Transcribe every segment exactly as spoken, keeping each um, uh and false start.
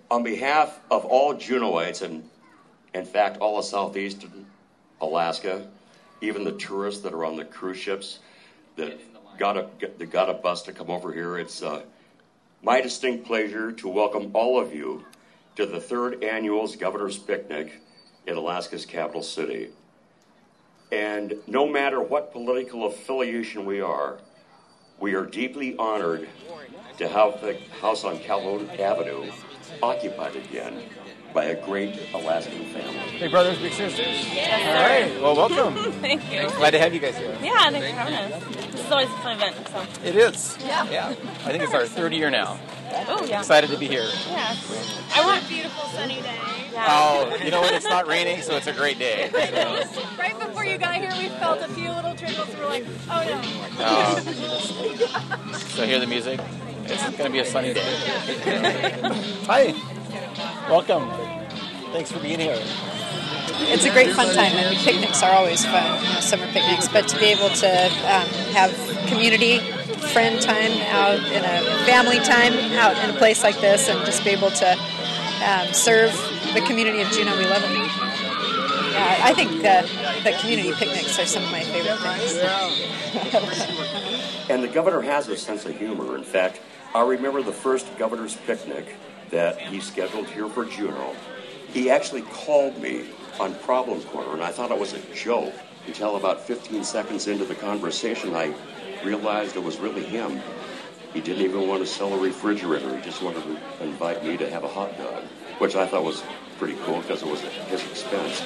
On behalf of all Juneauites, and in fact all of southeastern Alaska, even the tourists that are on the cruise ships that got a, that got a bus to come over here, it's uh, my distinct pleasure to welcome all of you to the third annual Governor's Picnic in Alaska's capital city. And no matter what political affiliation we are, we are deeply honored to have the house on Calhoun Avenue occupied again by a great Alaskan family. Big brothers, big sisters. Yes, All right. Well, welcome. Thank you. Glad to have you guys here. Yeah, thanks for having us. This is always a fun event. So. It is. Yeah. Yeah. I think it's our third year now. Oh, yeah. Excited to be here. Yeah. I want a beautiful sunny day. Yeah. Oh, you know what? It's not raining, so it's a great day. So. Right before you got here, we felt a few little trickles. We were like, oh no. Oh. So hear the music? It's going to be a sunny day. Hi. Welcome. Thanks for being here. It's a great fun time. I mean, picnics are always fun, you know, summer picnics, but to be able to um, have community friend time out in a family time out in a place like this and just be able to um, serve the community of Juneau, we love it. Yeah, I think uh, that community picnics are some of my favorite things. And the governor has a sense of humor. In fact, I remember the first governor's picnic that he scheduled here for Juneau. He actually called me on Problem Corner, and I thought it was a joke until about fifteen seconds into the conversation, I realized it was really him. He didn't even want to sell a refrigerator. He just wanted to invite me to have a hot dog, which I thought was pretty cool because it was at his expense.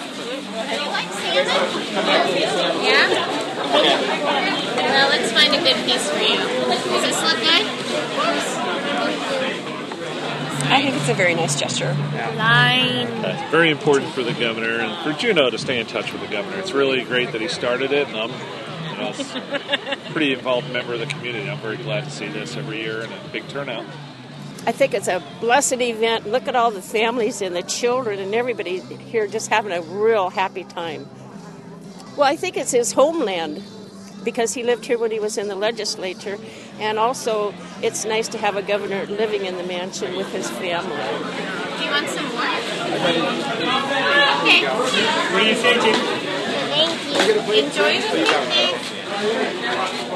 Yeah? Well, let's find a good piece for you. Does this look good? I think it's a very nice gesture. Line. Uh, it's very important for the governor and for Juneau to stay in touch with the governor. It's really great that he started it, and I'm you know, a pretty involved member of the community. I'm very glad to see this every year and a big turnout. I think it's a blessed event. Look at all the families and the children and everybody here just having a real happy time. Well, I think it's his homeland because he lived here when he was in the legislature, and also it's nice to have a governor living in the mansion with his family. Do you want some more? Okay. What do you say, Jim? Thank you. Enjoy the picnic.